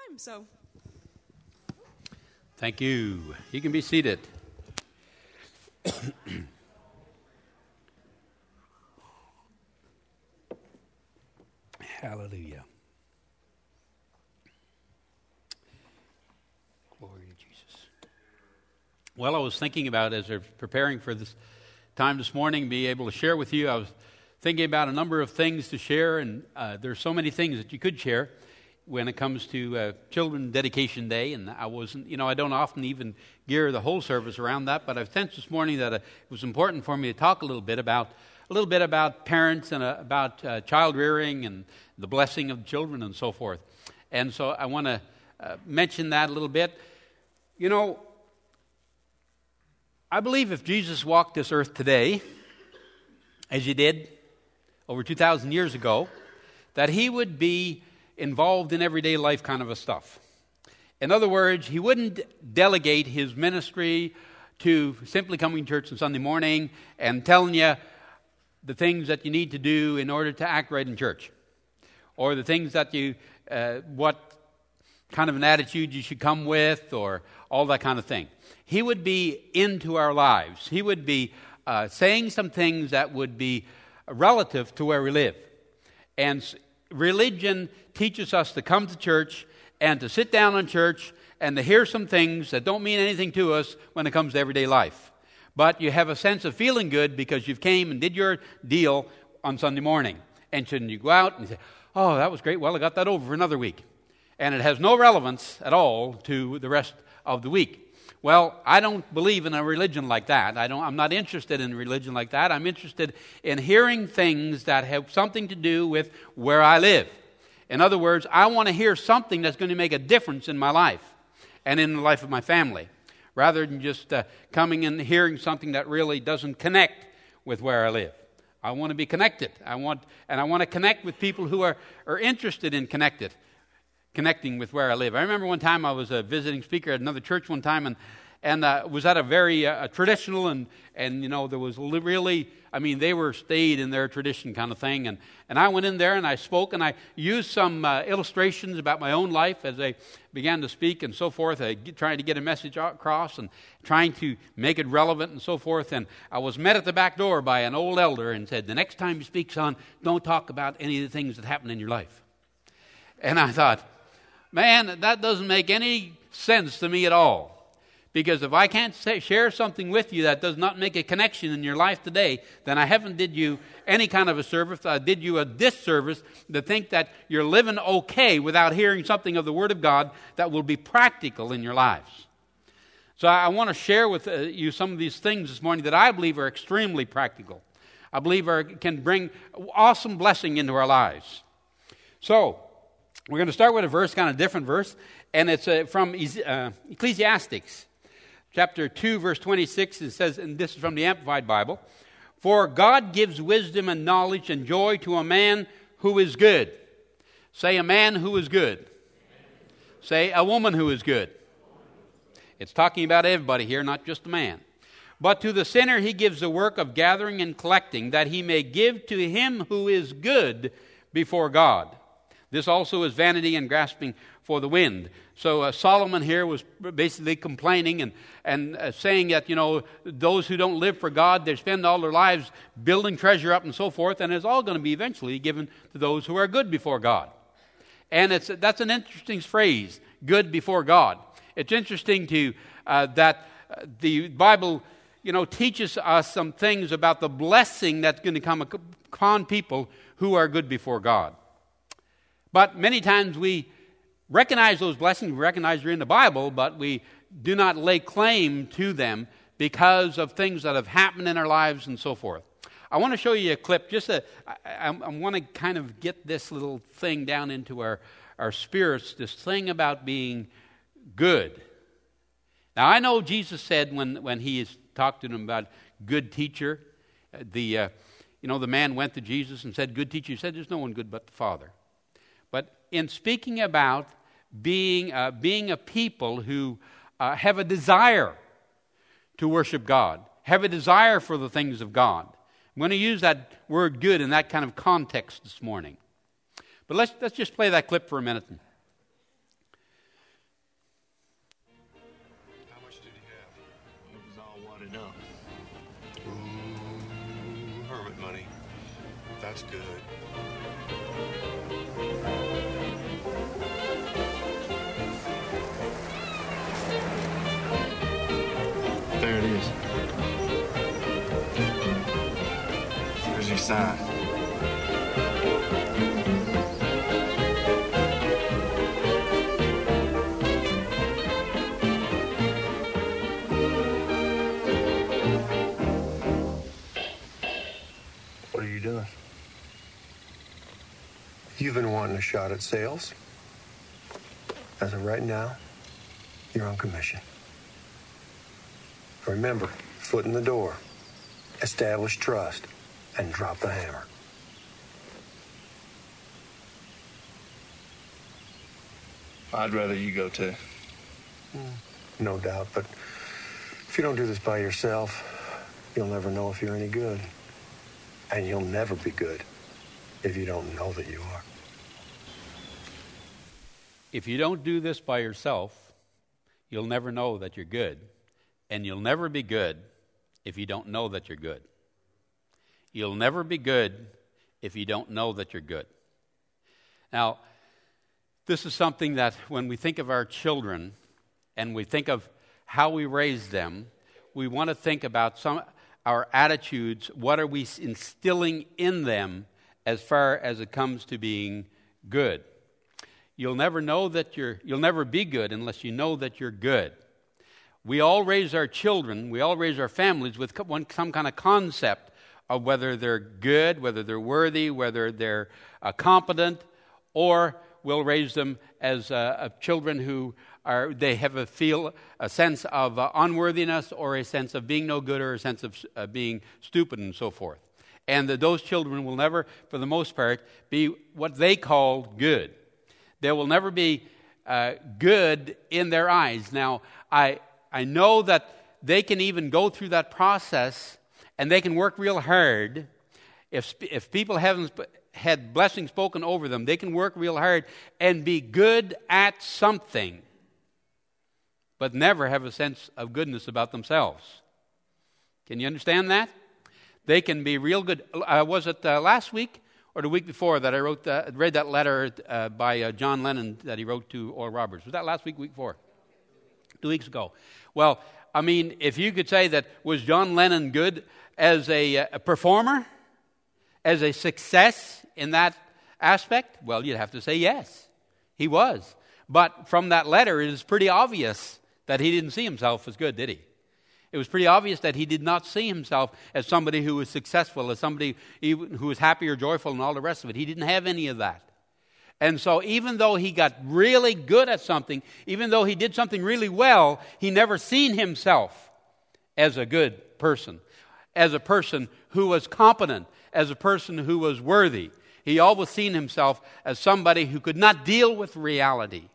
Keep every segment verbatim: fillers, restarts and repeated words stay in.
time. So, thank you. You can be seated. Hallelujah. Glory to Jesus. Well, I was thinking about, as we're preparing for this time this morning, be able to share with you, I was thinking about a number of things to share, and uh, there's so many things that you could share when it comes to uh, Children Dedication Day, and I wasn't, you know, I don't often even gear the whole service around that, but I've sensed this morning that uh, it was important for me to talk a little bit about a little bit about parents and uh, about uh, child rearing and the blessing of children and so forth. And so I want to uh, mention that a little bit. You know, I believe if Jesus walked this earth today, as he did over two thousand years ago, that he would be involved in everyday life kind of a stuff. In other words, he wouldn't delegate his ministry to simply coming to church on Sunday morning and telling you the things that you need to do in order to act right in church, or the things that you, uh, what kind of an attitude you should come with, or all that kind of thing. He would be into our lives. He would be uh, saying some things that would be relative to where we live. And religion teaches us to come to church and to sit down in church and to hear some things that don't mean anything to us when it comes to everyday life. But you have a sense of feeling good because you've came and did your deal on Sunday morning. And shouldn't you go out and say, oh, that was great, well, I got that over for another week. And it has no relevance at all to the rest of the week. Well, I don't believe in a religion like that. I don't, I'm not interested in a religion like that. I'm interested in hearing things that have something to do with where I live. In other words, I want to hear something that's going to make a difference in my life and in the life of my family, rather than just uh, coming and hearing something that really doesn't connect with where I live. I want to be connected. I want, and I want to connect with people who are, are interested in connected. connecting with where I live. I remember one time I was a visiting speaker at another church one time, and and uh, was at a very uh, traditional, and and you know there was really, I mean they were stayed in their tradition kind of thing, and and I went in there and I spoke and I used some uh, illustrations about my own life as I began to speak and so forth, uh, get, trying to get a message across and trying to make it relevant and so forth. And I was met at the back door by an old elder and said, "The next time you speak, son, don't talk about any of the things that happen in your life." And I thought, man, that doesn't make any sense to me at all. Because if I can't say, share something with you that does not make a connection in your life today, then I haven't did you any kind of a service. I did you a disservice to think that you're living okay without hearing something of the Word of God that will be practical in your lives. So I want to share with uh, you some of these things this morning that I believe are extremely practical. I believe are, can bring awesome blessing into our lives. So we're going to start with a verse, kind of different verse, and it's uh, from uh, Ecclesiastes, chapter two, verse twenty-six. It says, and this is from the Amplified Bible, "For God gives wisdom and knowledge and joy to a man who is good." Say, a man who is good. Amen. Say, a woman who is good. It's talking about everybody here, not just a man. "But to the sinner he gives the work of gathering and collecting, that he may give to him who is good before God. This also is vanity and grasping for the wind." So uh, Solomon here was basically complaining and, and uh, saying that, you know, those who don't live for God, they spend all their lives building treasure up and so forth, and it's all going to be eventually given to those who are good before God. And it's that's an interesting phrase, good before God. It's interesting to uh, that uh, the Bible, you know, teaches us some things about the blessing that's going to come upon people who are good before God. But many times we recognize those blessings, we recognize they're in the Bible, but we do not lay claim to them because of things that have happened in our lives and so forth. I want to show you a clip. Just a, I, I want to kind of get this little thing down into our, our spirits, this thing about being good. Now, I know Jesus said when, when he is talked to them about good teacher, the uh, you know the man went to Jesus and said, "Good teacher," he said, "There's no one good but the Father." But in speaking about being uh, being a people who uh, have a desire to worship God, have a desire for the things of God, I'm going to use that word "good" in that kind of context this morning. But let's let's just play that clip for a minute. to know. Ooh, hermit money. That's good. There it is. There's your sign. What are you doing? You've been wanting a shot at sales. As of right now, you're on commission. Remember, foot in the door, establish trust, and drop the hammer. I'd rather you go too. No doubt, but if you don't do this by yourself, you'll never know if you're any good. And you'll never be good if you don't know that you are. If you don't do this by yourself, you'll never know that you're good. And you'll never be good if you don't know that you're good. You'll never be good if you don't know that you're good. Now, this is something that when we think of our children and we think of how we raise them, we want to think about some our attitudes. What are we instilling in them as far as it comes to being good? You'll never know that you're, you'll never be good unless you know that you're good. We all raise our children, we all raise our families with one, some kind of concept of whether they're good, whether they're worthy, whether they're uh, competent, or we'll raise them as uh, uh, children who are, they have a feel, a sense of uh, unworthiness, or a sense of being no good, or a sense of uh, being stupid, and so forth. And that those children will never, for the most part, be what they call good. They will never be uh, good in their eyes. Now, I I know that they can even go through that process, and they can work real hard. If if people haven't had blessing spoken over them, they can work real hard and be good at something, but never have a sense of goodness about themselves. Can you understand that? They can be real good. Uh, was it uh, last week or the week before that I wrote uh, read that letter uh, by uh, John Lennon that he wrote to Oral Roberts? Was that last week, week before? Two weeks ago. Well, I mean, if you could say that, was John Lennon good as a, a performer, as a success in that aspect? Well, you'd have to say yes, he was. But from that letter, it is pretty obvious that he didn't see himself as good, did he? It was pretty obvious that he did not see himself as somebody who was successful, as somebody who was happy or joyful and all the rest of it. He didn't have any of that. And so even though he got really good at something, even though he did something really well, he never seen himself as a good person, as a person who was competent, as a person who was worthy. He always seen himself as somebody who could not deal with reality.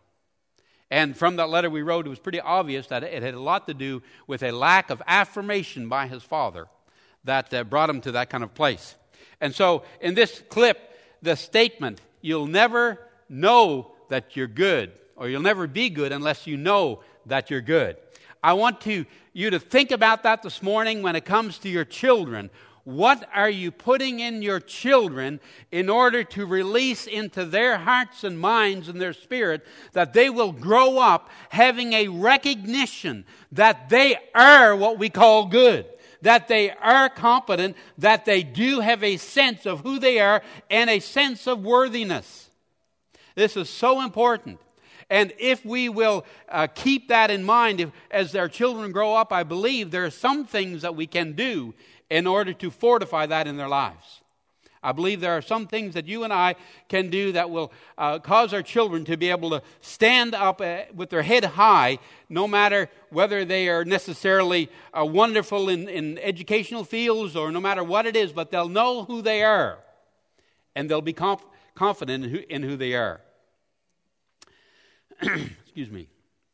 And from that letter we wrote, it was pretty obvious that it had a lot to do with a lack of affirmation by his father that uh, brought him to that kind of place. And so in this clip, the statement, you'll never know that you're good, or you'll never be good unless you know that you're good. I want to, you to think about that this morning when it comes to your children. What are you putting in your children in order to release into their hearts and minds and their spirit that they will grow up having a recognition that they are what we call good, that they are competent, that they do have a sense of who they are and a sense of worthiness. This is so important. And if we will uh, keep that in mind if, as our children grow up, I believe there are some things that we can do in order to fortify that in their lives. I believe there are some things that you and I can do that will uh, cause our children to be able to stand up uh, with their head high, no matter whether they are necessarily uh, wonderful in, in educational fields or no matter what it is, but they'll know who they are, and they'll be conf- confident in who, in who they are. Excuse me.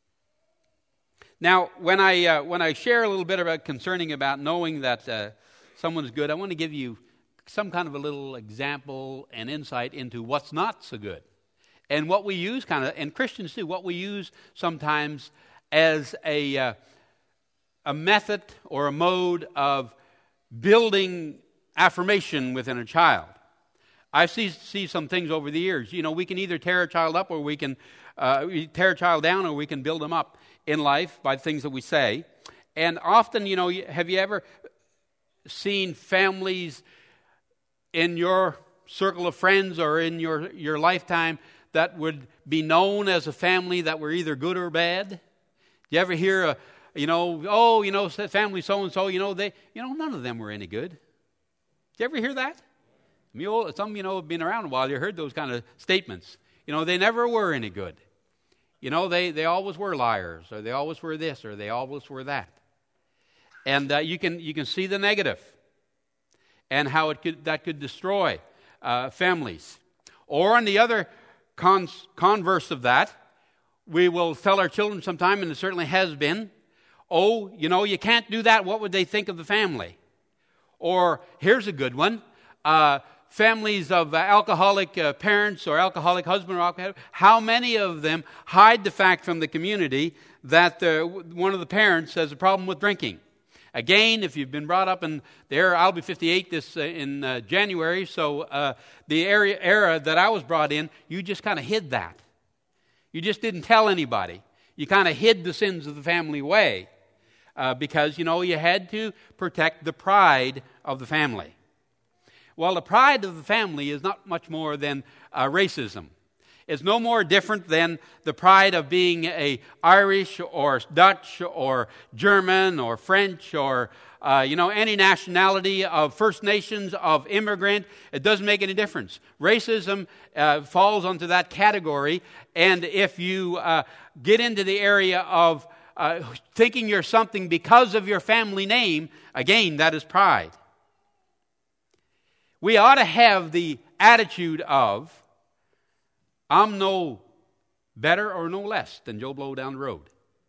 Now, when I uh, when I share a little bit about concerning about knowing that uh, someone's good, I want to give you some kind of a little example and insight into what's not so good, and what we use kind of, and Christians do, what we use sometimes as a uh, a method or a mode of building affirmation within a child. I see see some things over the years. You know, we can either tear a child up or we can uh, tear a child down, or we can build them up in life by things that we say. And often, you know, have you ever seen families in your circle of friends or in your, your lifetime that would be known as a family that were either good or bad? You ever hear a, you know, oh, you know, family so-and-so, you know, they, you know, none of them were any good. Did you ever hear that? I mean, some, you know, have been around a while, you heard those kind of statements. You know, they never were any good. You know, they, they always were liars, or they always were this, or they always were that. And uh, you can you can see the negative and how it could that could destroy uh, families. Or on the other cons, converse of that, we will tell our children sometime, and it certainly has been, oh, you know, you can't do that. What would they think of the family? Or here's a good one. Uh, families of uh, alcoholic uh, parents or alcoholic husband or alcoholic, how many of them hide the fact from the community that uh, one of the parents has a problem with drinking? Again, if you've been brought up in the era, I'll be fifty-eight this uh, in uh, January, so uh, the area, era that I was brought in, you just kind of hid that. You just didn't tell anybody. You kind of hid the sins of the family away uh, because, you know, you had to protect the pride of the family. Well, the pride of the family is not much more than uh, racism. It's no more different than the pride of being a Irish or Dutch or German or French or, uh, you know, any nationality of First Nations, of immigrant. It doesn't make any difference. Racism uh, falls onto that category. And if you uh, get into the area of uh, thinking you're something because of your family name, again, that is pride. We ought to have the attitude of, I'm no better or no less than Joe Blow down the road.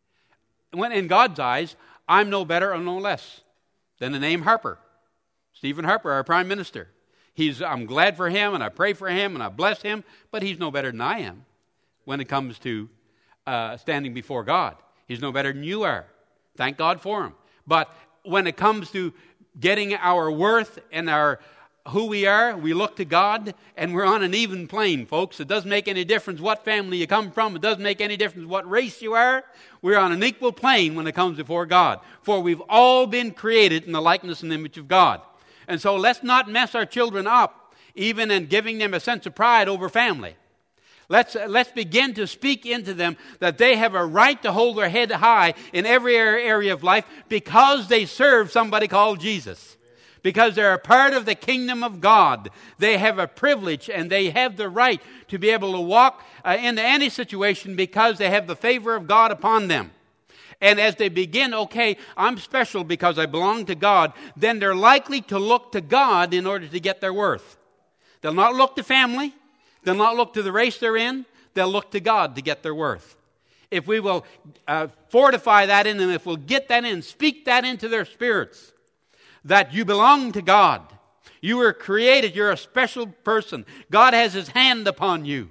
When in God's eyes, I'm no better or no less than the name Harper. Stephen Harper, our Prime Minister. He's, I'm glad for him, and I pray for him, and I bless him, but he's no better than I am when it comes to uh, standing before God. He's no better than you are. Thank God for him. But when it comes to getting our worth and our who we are, we look to God, and we're on an even plane, folks. It doesn't make any difference what family you come from. It doesn't make any difference what race you are. We're on an equal plane when it comes before God. For we've all been created in the likeness and image of God. And so let's not mess our children up, even in giving them a sense of pride over family. Let's, let's begin to speak into them that they have a right to hold their head high in every area of life because they serve somebody called Jesus. Because they're a part of the kingdom of God. They have a privilege and they have the right to be able to walk uh, into any situation because they have the favor of God upon them. And as they begin, okay, I'm special because I belong to God, then they're likely to look to God in order to get their worth. They'll not look to family. They'll not look to the race they're in. They'll look to God to get their worth. If we will uh, fortify that in them, if we'll get that in, speak that into their spirits, that you belong to God. You were created. You're a special person. God has His hand upon you.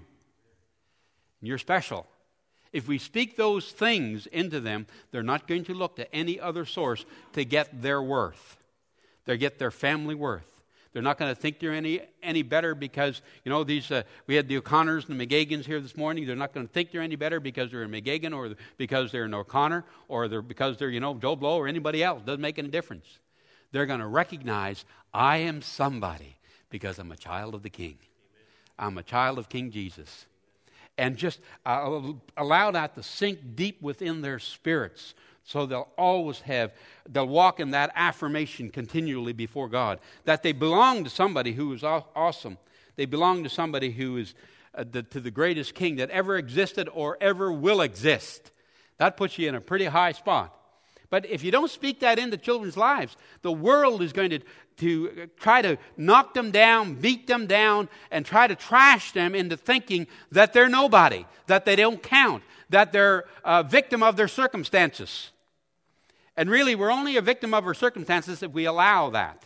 You're special. If we speak those things into them, they're not going to look to any other source to get their worth. They get their family worth. They're not going to think they're any any better because, you know, these uh, we had the O'Connors and the McGagans here this morning. They're not going to think they're any better because they're a McGagan or because they're an O'Connor or they're because they're, you know, Joe Blow or anybody else. Doesn't make any difference. They're going to recognize I am somebody because I'm a child of the King. Amen. I'm a child of King Jesus. And just uh, allow that to sink deep within their spirits so they'll always have, they'll walk in that affirmation continually before God. That they belong to somebody who is awesome. They belong to somebody who is uh, the, to the greatest King that ever existed or ever will exist. That puts you in a pretty high spot. But if you don't speak that into children's lives, the world is going to, to try to knock them down, beat them down, and try to trash them into thinking that they're nobody, that they don't count, that they're a victim of their circumstances. And really, we're only a victim of our circumstances if we allow that.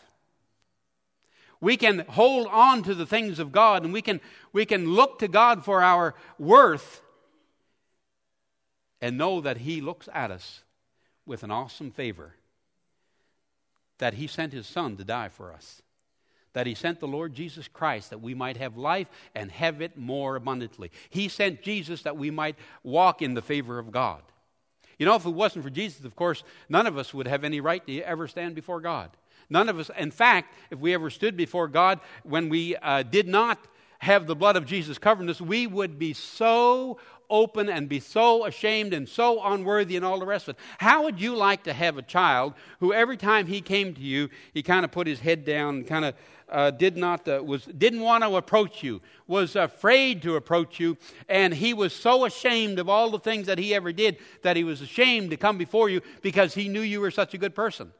We can hold on to the things of God, and we can, we can look to God for our worth and know that He looks at us with an awesome favor, that he sent his Son to die for us, that he sent the Lord Jesus Christ that we might have life and have it more abundantly. He sent Jesus that we might walk in the favor of God. You know, if it wasn't for Jesus, of course, none of us would have any right to ever stand before God. None of us, in fact, if we ever stood before God when we uh, did not have the blood of Jesus covering us, we would be so open and be so ashamed and so unworthy and all the rest of it. How would you like to have a child who every time he came to you, he kind of put his head down and kind of uh, did not, uh, was, didn't want to approach you, was afraid to approach you, and he was so ashamed of all the things that he ever did that he was ashamed to come before you because he knew you were such a good person?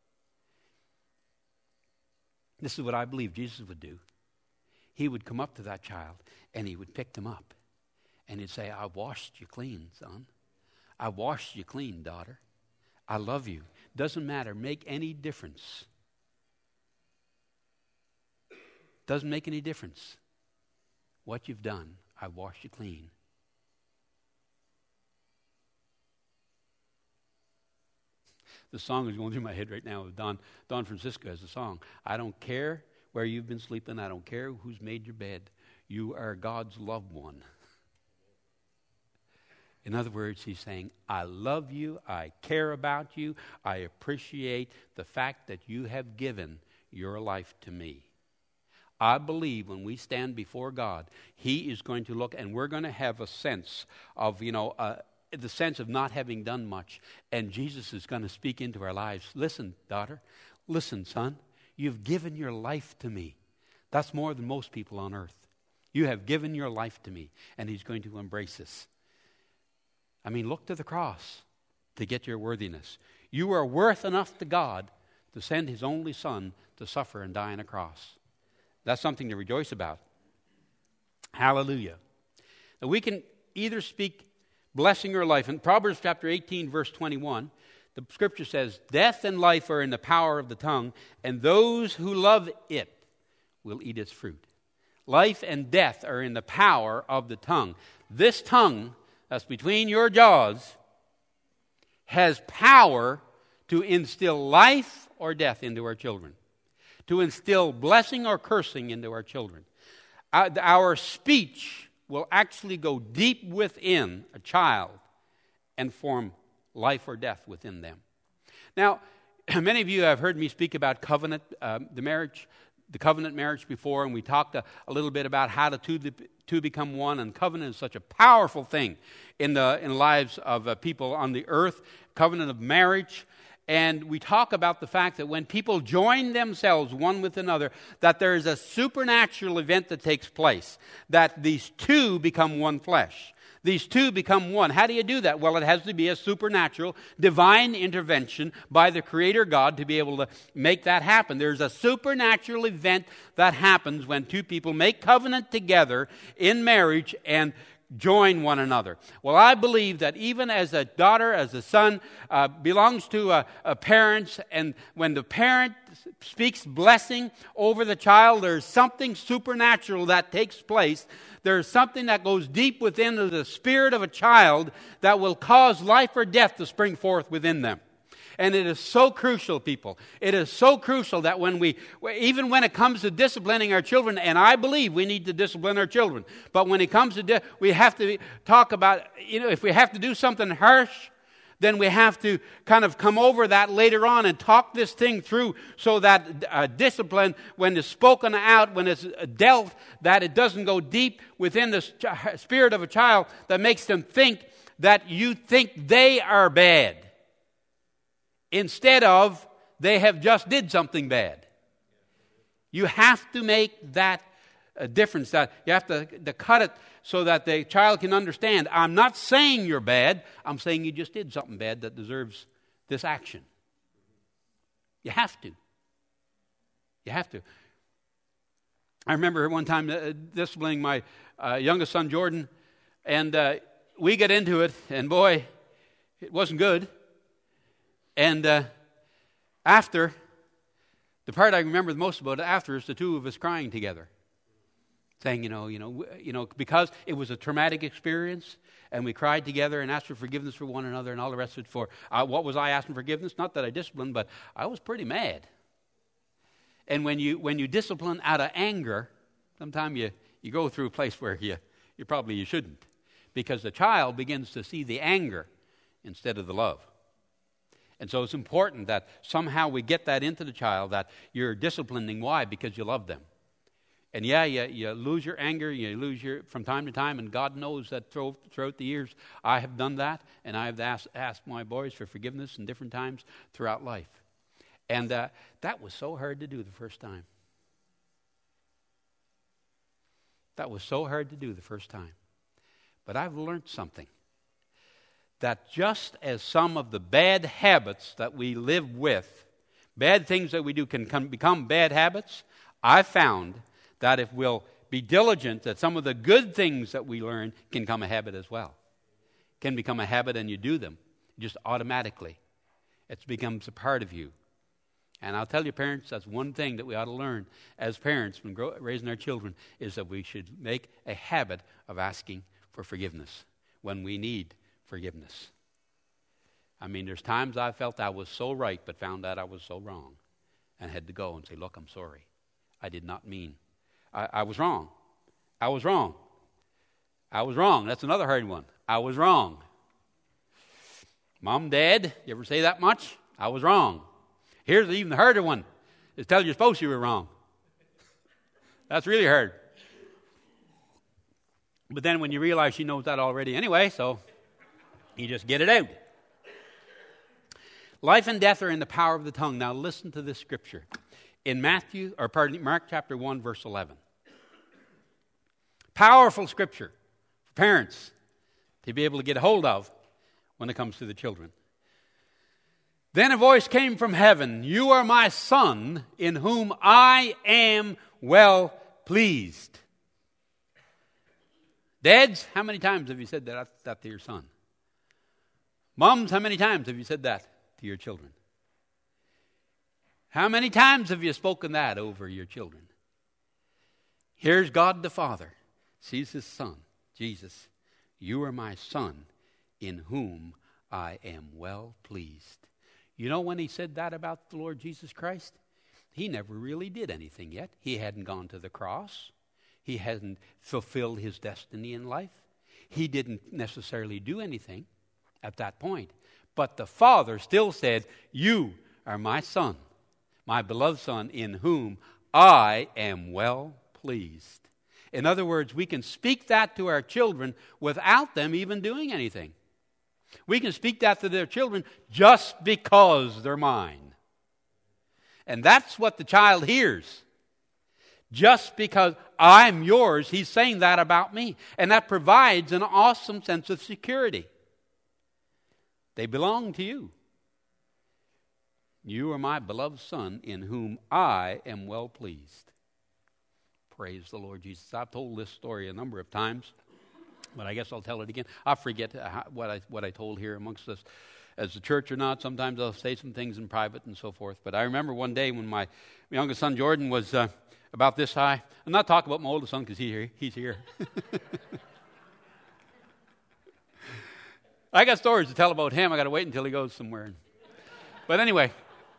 This is what I believe Jesus would do. He would come up to that child and he would pick them up. And he'd say, I washed you clean, son. I washed you clean, daughter. I love you. Doesn't matter. Make any difference. Doesn't make any difference what you've done. I washed you clean. The song is going through my head right now. Don, Don Francisco has a song. I don't care where you've been sleeping. I don't care who's made your bed. You are God's loved one. In other words, he's saying, I love you, I care about you, I appreciate the fact that you have given your life to me. I believe when we stand before God, he is going to look, and we're going to have a sense of, you know, uh, the sense of not having done much, and Jesus is going to speak into our lives. Listen, daughter, listen, son, you've given your life to me. That's more than most people on earth. You have given your life to me, and he's going to embrace us. I mean, look to the cross to get your worthiness. You are worth enough to God to send his only son to suffer and die on a cross. That's something to rejoice about. Hallelujah. Now we can either speak blessing or life. In Proverbs chapter eighteen, verse twenty-one, the scripture says, death and life are in the power of the tongue, and those who love it will eat its fruit. Life and death are in the power of the tongue. This tongue that's between your jaws has power to instill life or death into our children, to instill blessing or cursing into our children. Our, our speech will actually go deep within a child and form life or death within them. Now, many of you have heard me speak about covenant, uh, the marriage, the covenant marriage before, and we talked a, a little bit about how the two, the two become one, and covenant is such a powerful thing in the in the lives of uh, people on the earth, covenant of marriage. And we talk about the fact that when people join themselves one with another, that there is a supernatural event that takes place, that these two become one flesh. These two become one. How do you do that? Well, it has to be a supernatural, divine intervention by the Creator God to be able to make that happen. There's a supernatural event that happens when two people make covenant together in marriage and join one another. Well, I believe that even as a daughter, as a son, uh, belongs to a, a parent, and when the parent speaks blessing over the child, there's something supernatural that takes place. There's something that goes deep within the spirit of a child that will cause life or death to spring forth within them. And it is so crucial, people. It is so crucial that when we, even when it comes to disciplining our children, and I believe we need to discipline our children, but when it comes to, di- we have to talk about, you know, if we have to do something harsh, then we have to kind of come over that later on and talk this thing through so that uh, discipline, when it's spoken out, when it's dealt, that it doesn't go deep within the ch- spirit of a child that makes them think that you think they are bad, instead of they have just did something bad. You have to make that a difference. That you have to, to cut it so that the child can understand, I'm not saying you're bad, I'm saying you just did something bad that deserves this action. You have to. You have to. I remember one time uh, disciplining my uh, youngest son, Jordan, and uh, we got into it, and boy, it wasn't good. And uh, after, the part I remember the most about it after is the two of us crying together. saying, you know, you know, you know, because it was a traumatic experience, and we cried together and asked for forgiveness for one another and all the rest of it. For uh, what was I asking forgiveness? Not that I disciplined, but I was pretty mad. And when you when you discipline out of anger, sometimes you, you go through a place where you you probably you shouldn't, because the child begins to see the anger instead of the love. And so it's important that somehow we get that into the child, that you're disciplining. Why? Because you love them. And yeah, you, you lose your anger, you lose your, from time to time, and God knows that throughout, throughout the years, I have done that, and I have asked, asked my boys for forgiveness in different times throughout life. And uh, that was so hard to do the first time. That was so hard to do the first time. But I've learned something. That just as some of the bad habits that we live with, bad things that we do can come, become bad habits, I've found that if we'll be diligent, that some of the good things that we learn can become a habit as well. Can become a habit and you do them just automatically. It becomes a part of you. And I'll tell you, parents, that's one thing that we ought to learn as parents when grow, raising our children, is that we should make a habit of asking for forgiveness when we need forgiveness. I mean, there's times I felt I was so right, but found out I was so wrong, and had to go and say, look, I'm sorry. I did not mean. I, I was wrong. I was wrong. I was wrong. That's another hard one. I was wrong. Mom, Dad, you ever say that much? I was wrong. Here's even the harder one. Is tell your spouse you were wrong. That's really hard. But then when you realize she knows that already anyway, so you just get it out. Life and death are in the power of the tongue. Now listen to this scripture. In Matthew, or pardon me, Mark chapter one, verse eleven. Powerful scripture for parents to be able to get a hold of when it comes to the children. Then a voice came from heaven, "You are my son, in whom I am well pleased." Dads, how many times have you said that, that to your son? Moms, how many times have you said that to your children? How many times have you spoken that over your children? Here's God the Father, sees his son, Jesus. "You are my son, in whom I am well pleased." You know when he said that about the Lord Jesus Christ? He never really did anything yet. He hadn't gone to the cross. He hadn't fulfilled his destiny in life. He didn't necessarily do anything at that point. But the Father still said, "You are my son, my beloved son, in whom I am well pleased." In other words, we can speak that to our children without them even doing anything. We can speak that to their children just because they're mine. And that's what the child hears. Just because I'm yours, he's saying that about me. And that provides an awesome sense of security. They belong to you. "You are my beloved son, in whom I am well pleased." Praise the Lord Jesus. I've told this story a number of times, but I guess I'll tell it again. I forget what I what I told here amongst us as a church or not. Sometimes I'll say some things in private and so forth. But I remember one day when my youngest son Jordan was uh, about this high. I'm not talking about my oldest son because he, he's here. I got stories to tell about him. I got to wait until he goes somewhere. But anyway,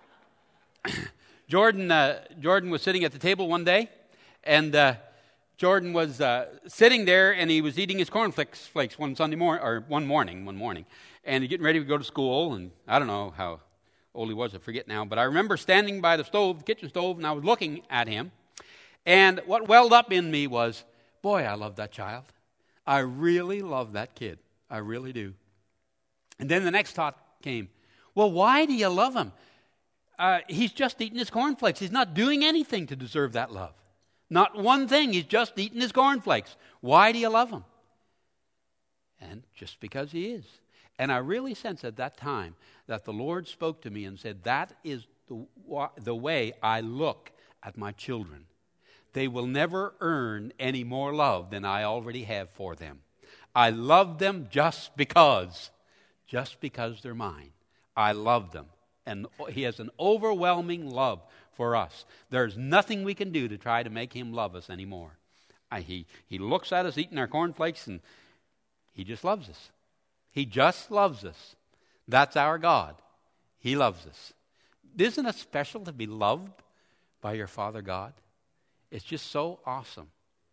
Jordan uh, Jordan was sitting at the table one day, and uh, Jordan was uh, sitting there, and he was eating his cornflakes flakes one Sunday morning, or one morning, one morning, and he's getting ready to go to school. And I don't know how old he was, I forget now, but I remember standing by the stove, the kitchen stove, and I was looking at him, and what welled up in me was, boy, I love that child. I really love that kid. I really do. And then the next thought came, well, why do you love him? Uh, he's just eating his cornflakes. He's not doing anything to deserve that love. Not one thing. He's just eating his cornflakes. Why do you love him? And just because he is. And I really sensed at that time that the Lord spoke to me and said, that is the, the way I look at my children. They will never earn any more love than I already have for them. I love them just because. Just because they're mine. I love them. And he has an overwhelming love for us. There's nothing we can do to try to make him love us anymore. I, he, he looks at us eating our cornflakes, and he just loves us. He just loves us. That's our God. He loves us. Isn't it special to be loved by your Father God? It's just so awesome.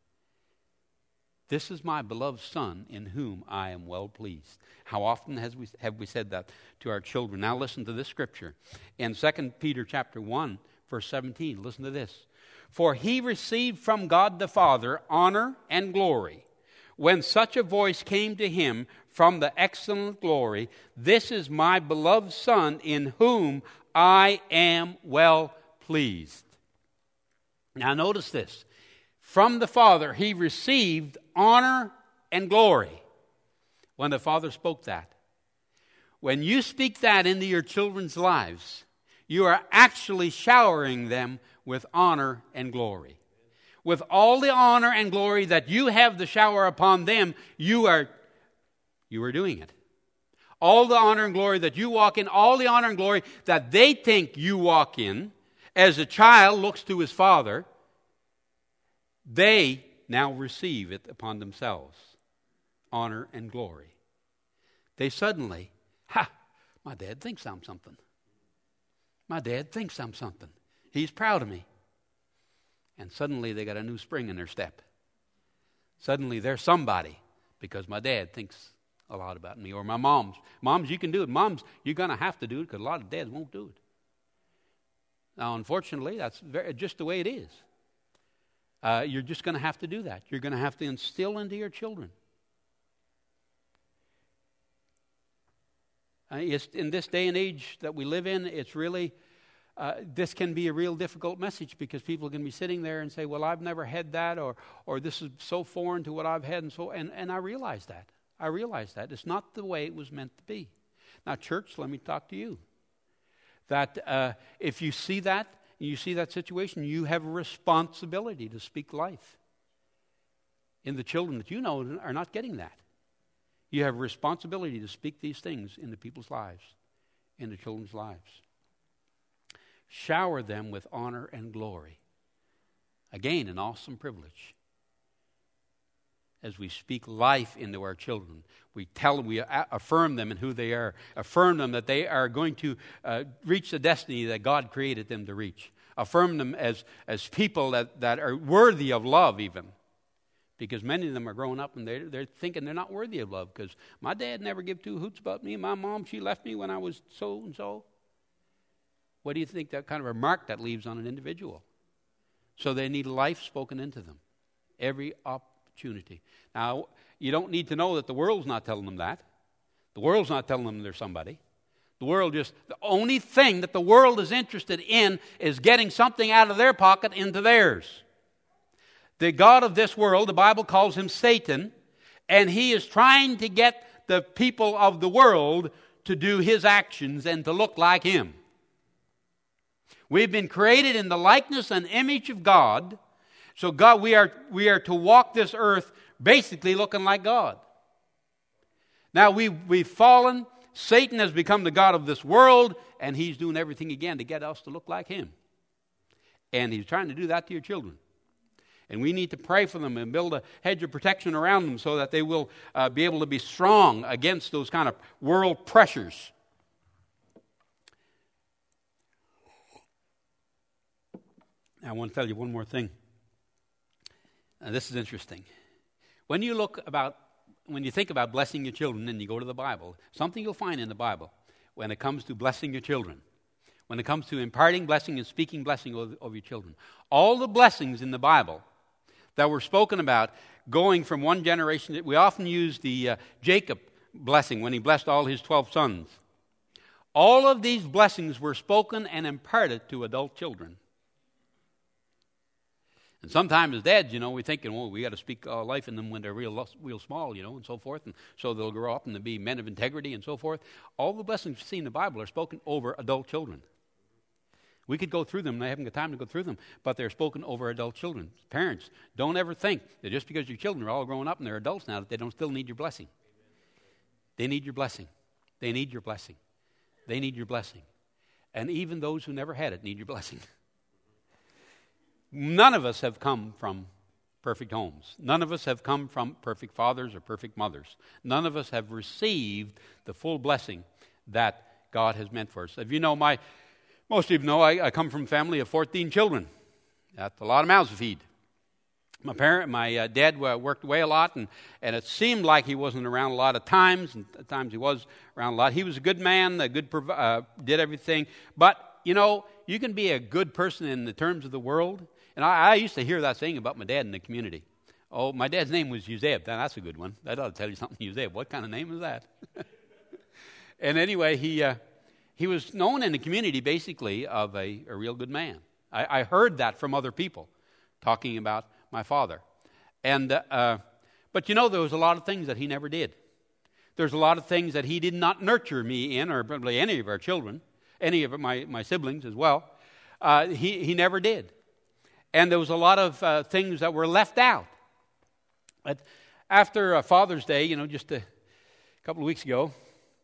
This is my beloved Son in whom I am well pleased. How often has we, have we said that to our children? Now listen to this scripture. In Second Peter chapter one, verse seventeen, listen to this. For he received from God the Father honor and glory when such a voice came to him from the excellent glory, this is my beloved Son in whom I am well pleased. Now notice this. From the Father he received honor and glory when the Father spoke that. When you speak that into your children's lives, you are actually showering them with honor and glory. With all the honor and glory that you have the shower upon them, you are, you are doing it. All the honor and glory that you walk in, all the honor and glory that they think you walk in, as a child looks to his father, they now receive it upon themselves. Honor and glory. They suddenly, ha, my dad thinks I'm something. My dad thinks I'm something. He's proud of me. And suddenly they got a new spring in their step. Suddenly they're somebody because my dad thinks a lot about me. Or my mom's. Moms, you can do it. Moms, you're going to have to do it because a lot of dads won't do it. Now, unfortunately, that's very, just the way it is. Uh, you're just going to have to do that. You're going to have to instill into your children. Uh, it's, in this day and age that we live in, it's really... Uh, this can be a real difficult message because people can be sitting there and say, well, I've never had that, or or this is so foreign to what I've had, and so and, and I realize that. I realize that. It's not the way it was meant to be. Now, church, let me talk to you. That uh, if you see that, you see that situation, you have a responsibility to speak life in the children that you know are not getting that. You have a responsibility to speak these things into people's lives, into children's lives. Shower them with honor and glory. Again, an awesome privilege. As we speak life into our children, we tell them, we affirm them in who they are, affirm them that they are going to uh, reach the destiny that God created them to reach. Affirm them as, as people that, that are worthy of love even. Because many of them are growing up and they're, they're thinking they're not worthy of love because my dad never gave two hoots about me. My mom, she left me when I was so and so. What do you think that kind of a mark that leaves on an individual? So they need life spoken into them. Every opportunity. Now, you don't need to know that the world's not telling them that. The world's not telling them they're somebody. The world just, the only thing that the world is interested in is getting something out of their pocket into theirs. The God of this world, the Bible calls him Satan, and he is trying to get the people of the world to do his actions and to look like him. We've been created in the likeness and image of God. So God, we are, we are to walk this earth basically looking like God. Now we, we've fallen. Satan has become the God of this world, and he's doing everything again to get us to look like him. And he's trying to do that to your children. And we need to pray for them and build a hedge of protection around them so that they will uh, be able to be strong against those kind of world pressures. I want to tell you one more thing. Uh, this is interesting. When you look about, when you think about blessing your children and you go to the Bible, something you'll find in the Bible when it comes to blessing your children, when it comes to imparting blessing and speaking blessing over, over your children, all the blessings in the Bible that were spoken about going from one generation, we often use the uh, Jacob blessing when he blessed all his twelve sons. All of these blessings were spoken and imparted to adult children. And sometimes as dads, you know, we're thinking, well, we got to speak uh, life in them when they're real, real small, you know, and so forth. And so they'll grow up and they'll be men of integrity and so forth. All the blessings we see in the Bible are spoken over adult children. We could go through them, and I haven't got time to go through them, but they're spoken over adult children. Parents, don't ever think that just because your children are all grown up and they're adults now that they don't still need your blessing. They need your blessing. They need your blessing. They need your blessing. And even those who never had it need your blessing. None of us have come from perfect homes. None of us have come from perfect fathers or perfect mothers. None of us have received the full blessing that God has meant for us. If you know, my most of you know I, I come from a family of fourteen children. That's a lot of mouths to feed. My parent, my uh, dad uh, worked away a lot, and, and it seemed like he wasn't around a lot of times, and at times he was around a lot. He was a good man, a good prov- uh, did everything. But, you know, you can be a good person in the terms of the world. And I, I used to hear that saying about my dad in the community. Oh, my dad's name was Uzeb. That's a good one. That ought to tell you something, Uzeb. What kind of name is that? And anyway, he uh, he was known in the community basically of a, a real good man. I, I heard that from other people talking about my father. And uh, uh, but you know, there was a lot of things that he never did. There's a lot of things that he did not nurture me in, or probably any of our children, any of my, my siblings as well. Uh, he, he never did. And there was a lot of uh, things that were left out. But after uh, Father's Day, you know, just a couple of weeks ago,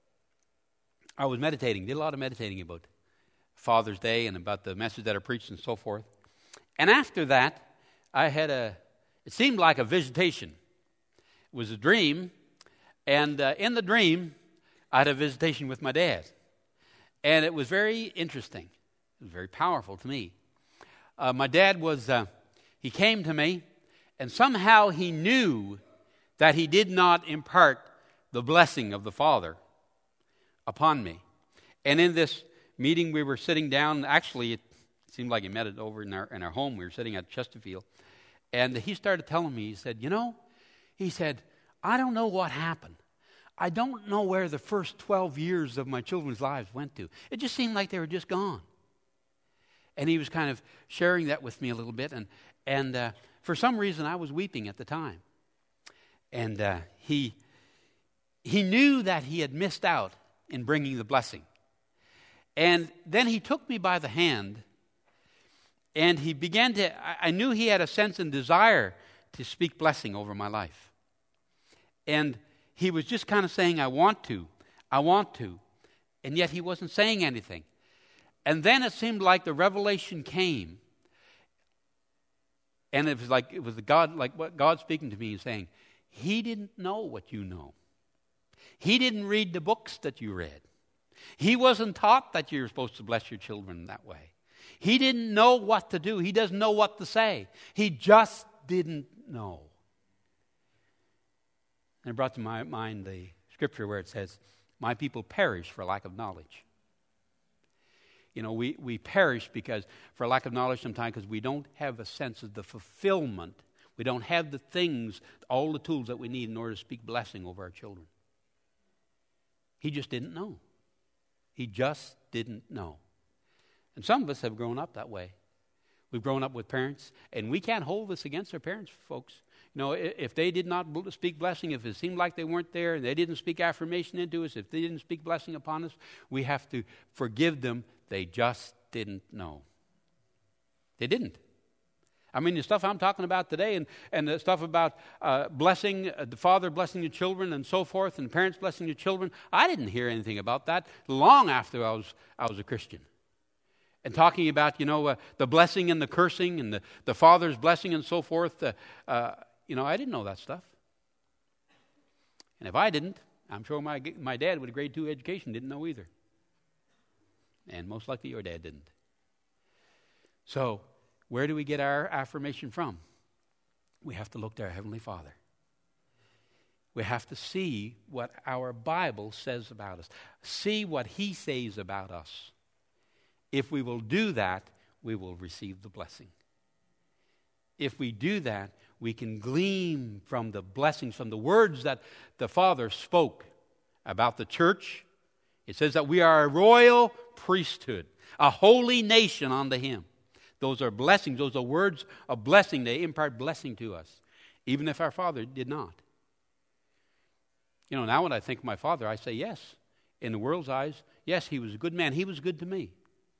I was meditating, did a lot of meditating about Father's Day and about the message that I preached and so forth. And after that, I had a, it seemed like a visitation. It was a dream, and uh, in the dream, I had a visitation with my dad. And it was very interesting. It was very powerful to me. Uh, my dad was, uh, he came to me, and somehow he knew that he did not impart the blessing of the Father upon me. And in this meeting, we were sitting down. Actually, it seemed like he met it over in our, in our home. We were sitting at Chesterfield. And he started telling me, he said, you know, he said, I don't know what happened. I don't know where the first twelve years of my children's lives went to. It just seemed like they were just gone. And he was kind of sharing that with me a little bit. And, and uh, for some reason, I was weeping at the time. And uh, he, he knew that he had missed out in bringing the blessing. And then he took me by the hand, and he began to, I, I knew he had a sense and desire to speak blessing over my life. And he was just kind of saying, I want to, I want to. And yet he wasn't saying anything. And then it seemed like the revelation came. And it was like it was the God, like what God speaking to me and saying, he didn't know what you know. He didn't read the books that you read. He wasn't taught that you're supposed to bless your children that way. He didn't know what to do. He doesn't know what to say. He just didn't know. And it brought to my mind the scripture where it says, my people perish for lack of knowledge. You know, we, we perish because for lack of knowledge sometimes because we don't have a sense of the fulfillment. We don't have the things, all the tools that we need in order to speak blessing over our children. He just didn't know. He just didn't know. And some of us have grown up that way. We've grown up with parents, and we can't hold this against our parents, folks. You know, if they did not speak blessing, if it seemed like they weren't there, and they didn't speak affirmation into us, if they didn't speak blessing upon us, we have to forgive them. They just didn't know. They didn't. I mean, the stuff I'm talking about today and, and the stuff about uh, blessing, uh, the father blessing the children and so forth, and parents blessing the children, I didn't hear anything about that long after I was I was a Christian. And talking about, you know, uh, the blessing and the cursing and the, the father's blessing and so forth, uh, uh, you know, I didn't know that stuff. And if I didn't, I'm sure my my dad with a grade two education didn't know either. And most likely your dad didn't. So, where do we get our affirmation from? We have to look to our Heavenly Father. We have to see what our Bible says about us. See what He says about us. If we will do that, we will receive the blessing. If we do that, we can glean from the blessings, from the words that the Father spoke about the church. It says that we are a royal priesthood, a holy nation unto Him. Those are blessings. Those are words of blessing. They impart blessing to us, even if our father did not. You know, now when I think of my father, I say, yes, in the world's eyes, yes, he was a good man. He was good to me.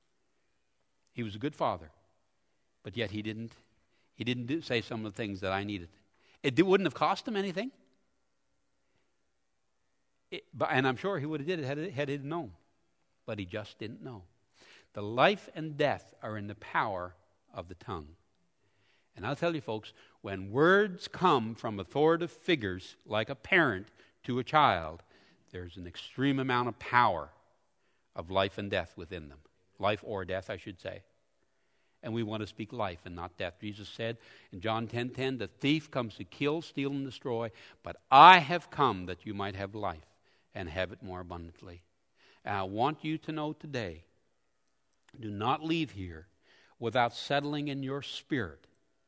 He was a good father. But yet he didn't, he didn't do, say some of the things that I needed. It wouldn't have cost him anything. It, but, and I'm sure he would have did it had, it had he known. But he just didn't know. The life and death are in the power of the tongue. And I'll tell you, folks, when words come from authoritative figures like a parent to a child, there's an extreme amount of power of life and death within them. Life or death, I should say. And we want to speak life and not death. Jesus said in John ten ten, the thief comes to kill, steal, and destroy, but I have come that you might have life and have it more abundantly. And I want you to know today, do not leave here without settling in your spirit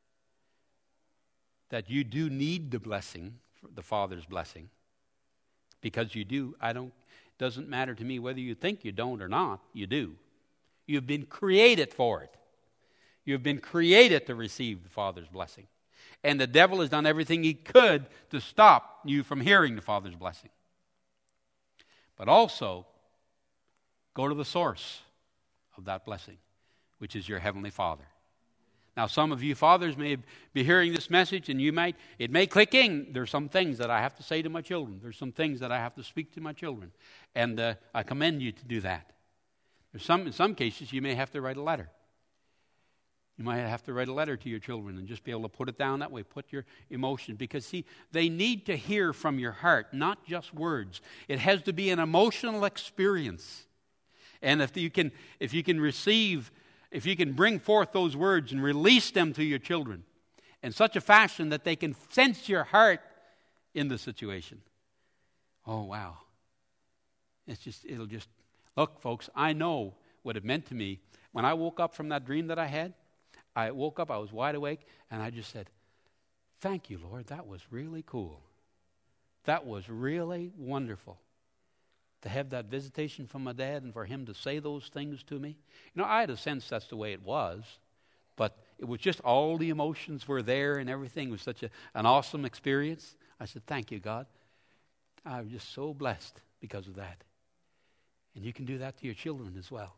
that you do need the blessing, the Father's blessing, because you do. I don't, it doesn't matter to me whether you think you don't or not, you do. You've been created for it. You've been created to receive the Father's blessing. And the devil has done everything he could to stop you from hearing the Father's blessing. But also, go to the source of that blessing, which is your Heavenly Father. Now, some of you fathers may be hearing this message, and you might, it may click in. There's some things that I have to say to my children. There's some things that I have to speak to my children. And uh, I commend you to do that. There's some, in some cases, you may have to write a letter. You might have to write a letter to your children and just be able to put it down that way, put your emotion. Because, see, they need to hear from your heart, not just words. It has to be an emotional experience. And if you can, if you can receive, if you can bring forth those words and release them to your children in such a fashion that they can sense your heart in the situation. Oh, wow. It's just, it'll just, look, folks, I know what it meant to me. When I woke up from that dream that I had, I woke up, I was wide awake, and I just said, thank you, Lord, that was really cool. That was really wonderful. To have that visitation from my dad and for him to say those things to me. You know, I had a sense that's the way it was, but it was just all the emotions were there and everything. It was such a, an awesome experience. I said, thank you, God. I'm just so blessed because of that. And you can do that to your children as well.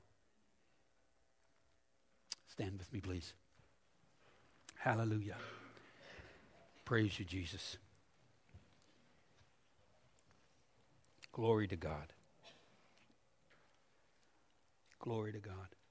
Stand with me, please. Hallelujah. Praise you, Jesus. Glory to God. Glory to God.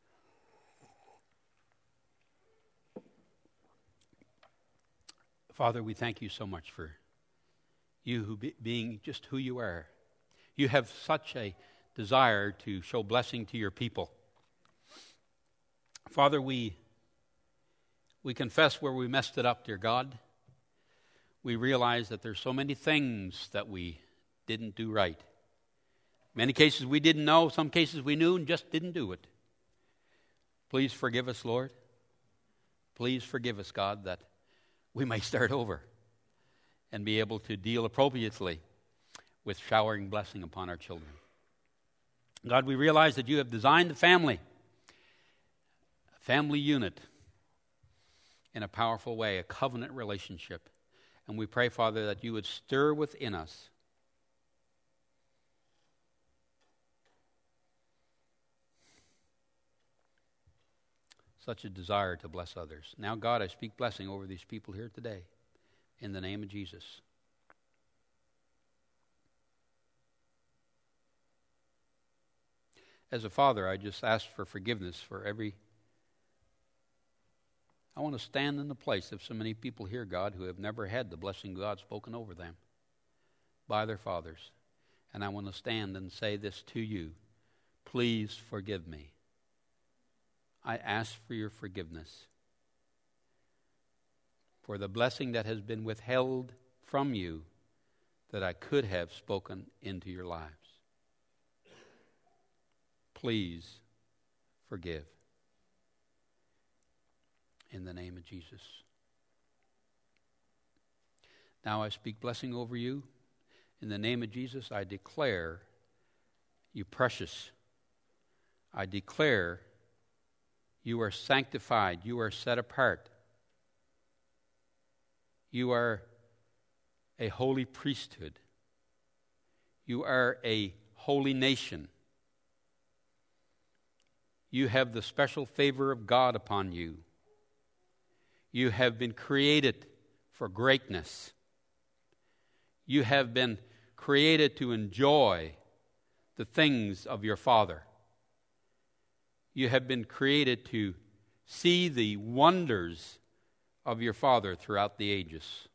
Father, we thank you so much for you who be, being just who you are. You have such a desire to show blessing to your people. Father, we we confess where we messed it up, dear God. We realize that there's so many things that we didn't do right. Many cases we didn't know, some cases we knew and just didn't do it. Please forgive us, Lord. Please forgive us, God, that we may start over and be able to deal appropriately with showering blessing upon our children. God, we realize that you have designed the family, a family unit, in a powerful way, a covenant relationship. And we pray, Father, that you would stir within us such a desire to bless others. Now, God, I speak blessing over these people here today in the name of Jesus. As a father, I just ask for forgiveness for every... I want to stand in the place of so many people here, God, who have never had the blessing of God spoken over them by their fathers. And I want to stand and say this to you. Please forgive me. I ask for your forgiveness for the blessing that has been withheld from you that I could have spoken into your lives. Please forgive. In the name of Jesus. Now I speak blessing over you. In the name of Jesus, I declare you precious. I declare you are sanctified. You are set apart. You are a holy priesthood. You are a holy nation. You have the special favor of God upon you. You have been created for greatness. You have been created to enjoy the things of your Father. You have been created to see the wonders of your Father throughout the ages.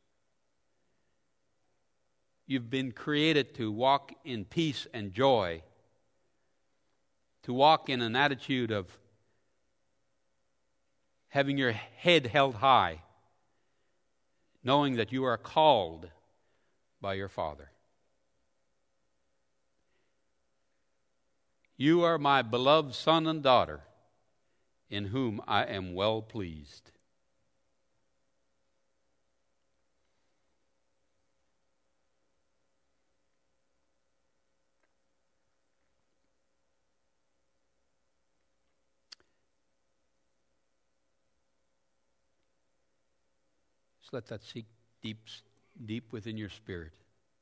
You've been created to walk in peace and joy, to walk in an attitude of having your head held high, knowing that you are called by your Father. You are my beloved son and daughter, in whom I am well pleased. Just let that sink deep, deep within your spirit.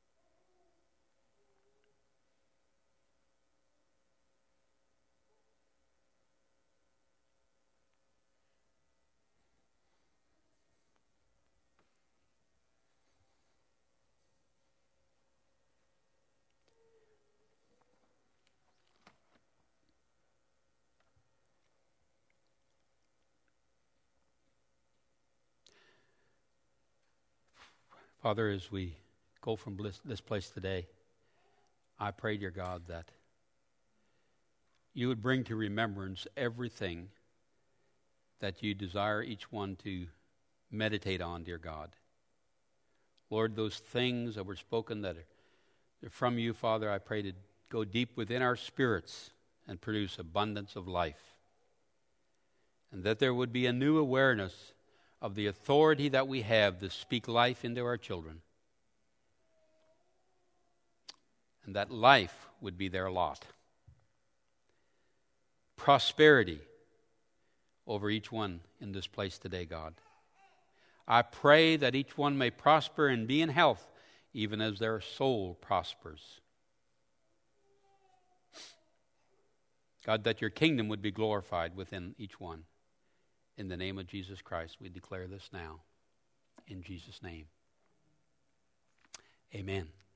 Father, as we go from bliss, this place today, I pray, dear God, that you would bring to remembrance everything that you desire each one to meditate on, dear God. Lord, those things that were spoken that are from you, Father, I pray to go deep within our spirits and produce abundance of life. And that there would be a new awareness of the authority that we have to speak life into our children. And that life would be their lot. Prosperity over each one in this place today, God. I pray that each one may prosper and be in health, even as their soul prospers. God, that your kingdom would be glorified within each one. In the name of Jesus Christ, we declare this now. In Jesus' name. Amen.